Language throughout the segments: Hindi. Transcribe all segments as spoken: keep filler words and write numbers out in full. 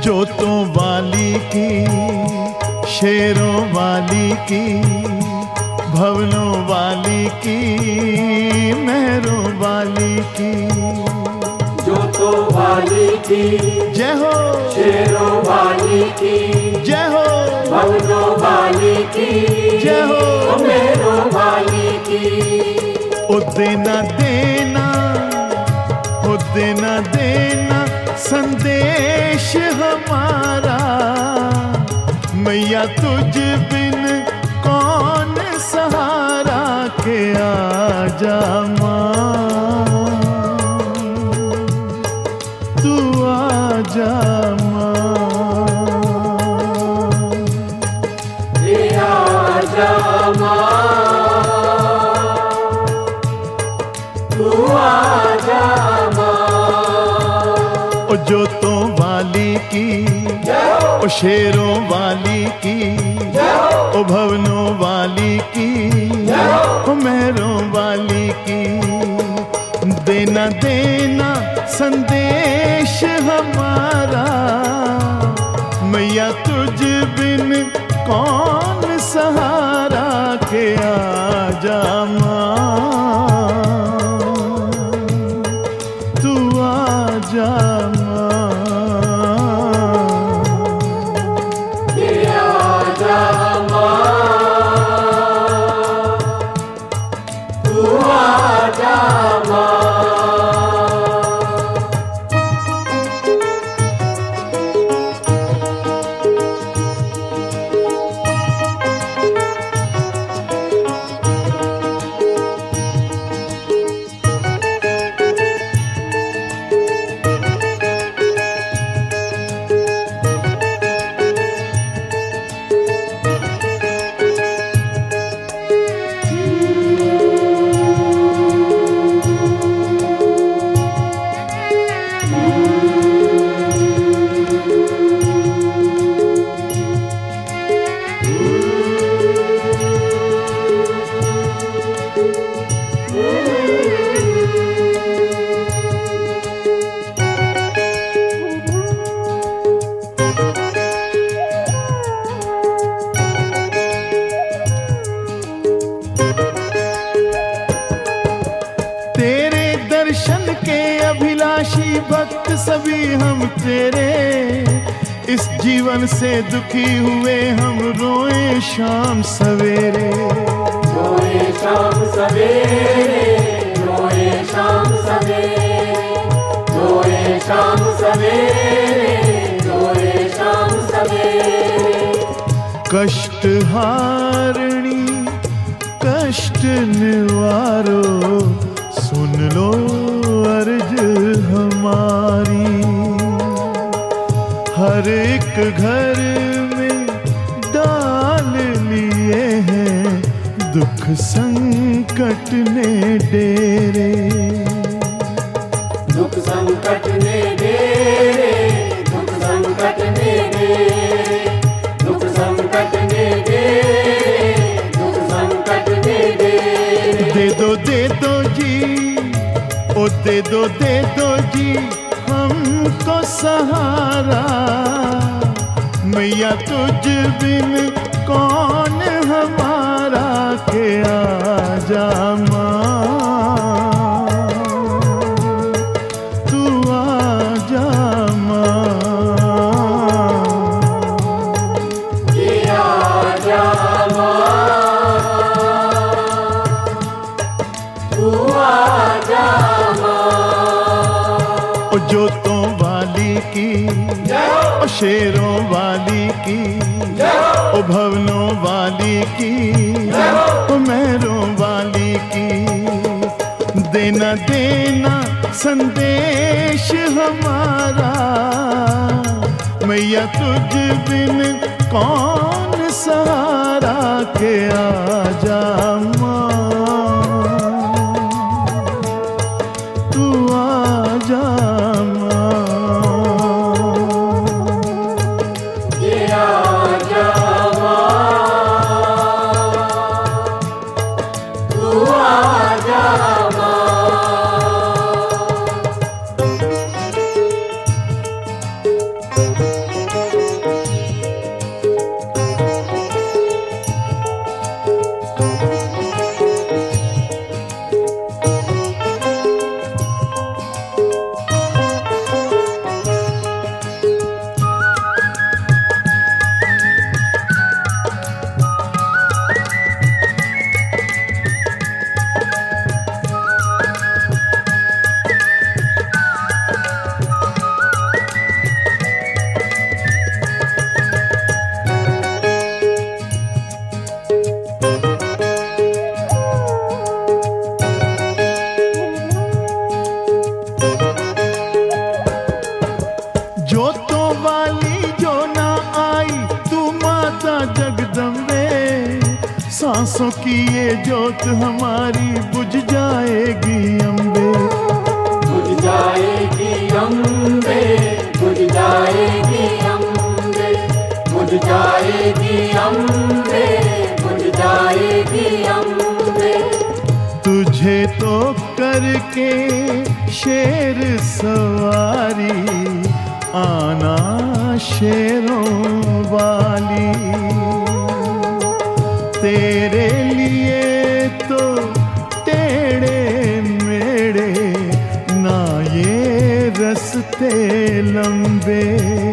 जोतों वाली की, शेरों वाली की, भवनों वाली की, मेहरों वाली की, जोतों वाली की जय हो, शेरों वाली की जय हो, भवनों वाली की जय हो, मेहरों वाली की। ओ देना देना, ओ देना देना संदेश हमारा, मैया तुझ बिन कौन सहारा के आजा माँ, तू आजा माँ, ये आजा माँ, तू आजा माँ। ओ जोतों वाली की, ओ शेरों वाली की, ओ भवनों वाली की, ओ मेहरों वाली की, देना देना संदेश हमारा, मैया तुझ बिन कौन सहारा के आजा माँ, तू आजा माँ, ये आजा माँ, तू आजा माँ। अभिलाषी भक्त सभी हम तेरे, इस जीवन से दुखी हुए हम रोए शाम सवेरे, रोए शाम सवेरे, रोए शाम सवेरे, रोए शाम सवेरे, रोए शाम सवेरे। कष्ट हारिणी कष्ट निवारो, सुन लो अर्ज हमारी, हर एक घर में डाल लिए हैं दुख संकट ने डेरे, दुख संकट ने डेरे, दुख संकट ने डेरे, दुख संकट ने डेरे, दुख संकट ने डेरे। दे दो दे दो जी, ओ दे दो दे दो जी हमको सहारा, मैया तुझ बिन कौन हमारा के आजा माँ, तू आजा माँ, ये आजा माँ, तू आजा माँ। ओ जोतों वाली की, ओ शेरों वाली की, ओ भवनों वाली की, ओ मेहरों वाली की, देना देना संदेश हमारा, मैया तुझ बिन कौन सहारा के आजा माँ, तू आजा माँ, ये आजा माँ, तू आजा माँ। जोतों वाली जो ना आई तू माता जगदम्बे, सांसों की ये जोत हमारी बुझ जाएगी अम्बे। बुझ जाएगी अम्बे, बुझ जाएगी अम्बे, बुझ जाएगी अम्बे, बुझ जाएगी अम्बे। तुझे तो करके शेर सवारी आना शेरों वाली, तेरे लिए तो टेढ़े मेढ़े ना ये रस्ते लंबे,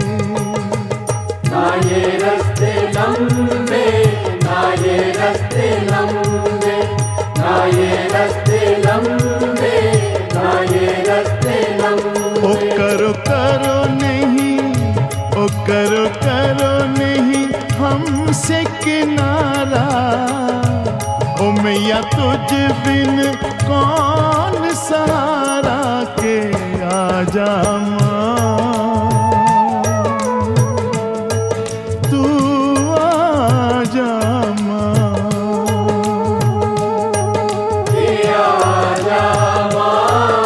ना ये रस्ते लंबे, ना ये रस्ते लंबे, ना ये रस्ते लंबे, ना ये रस्ते लंबे। ओ करो करो नहीं, ओ करो करो नहीं हमसे किनारा, ओ मैया तुझ बिन कौन सहारा के आजा माँ, तू आजा माँ, ये आजा माँ,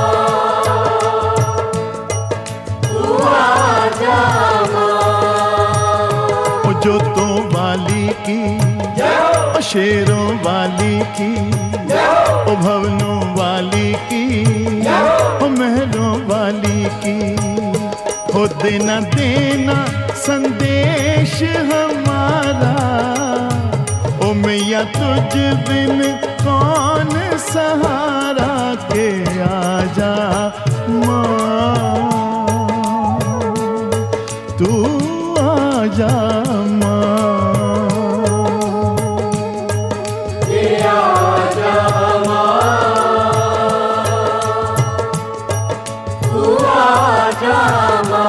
तू आजा माँ। जोतों वाली की, ओ शेरों वाली की, ओ भवनों वाली की, ओ महलों वाली की, हो देना देना संदेश हमारा, ओ मैया तुझ बिन कौन सहारा के आजा माँ, तू आजा माँ, ये आजा माँ, तू आजा माँ।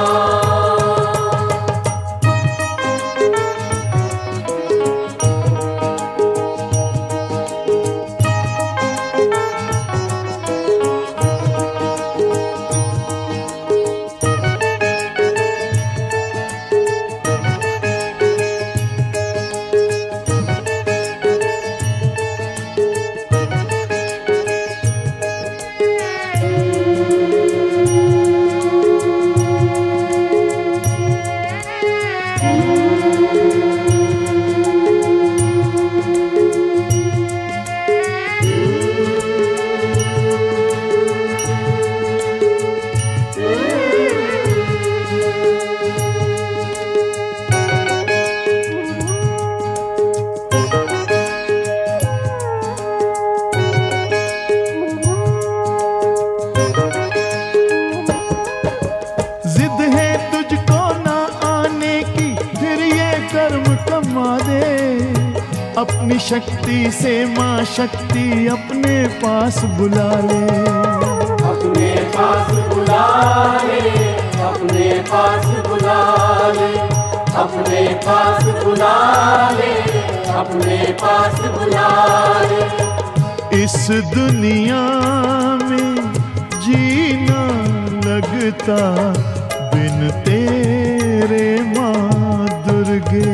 अपनी शक्ति से माँ शक्ति अपने पास बुला ले, अपने पास बुला ले, अपने पास बुला ले, अपने पास बुला ले, अपने पास बुला ले। इस दुनिया में जीना लगता बिन तेरे माँ दुर्गे,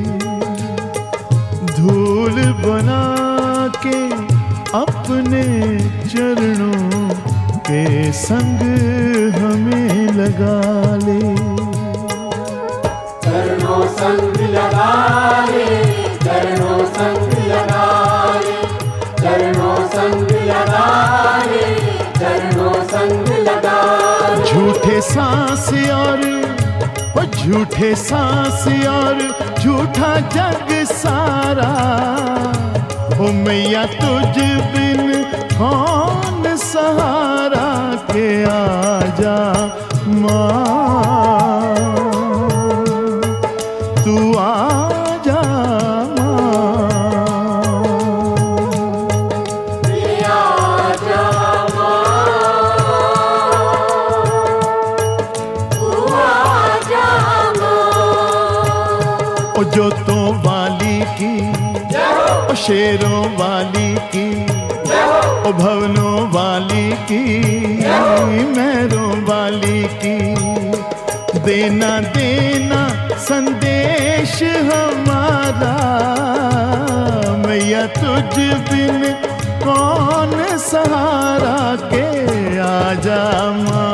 धूल बना के अपने चरणों के संग हमें लगा ले, चरणों संग लगा ले, चरणों संग लगा ले, चरणों संग लगा ले, चरणों संग लगा ले। झूठे सांस और वो झूठे सांस और झूठा जग सारा, ओ मैया तुझ बिन कौन सहारा के आजा माँ, तू आजा माँ, ये आजा माँ, तू आजा माँ। ओ जोतों वाली की, ओ शेरों वाली की, ओ भवनों वाली की, महरों वाली की, देना देना संदेश हमारा, मैया तुझ बिन कौन सहारा के, आजा माँ।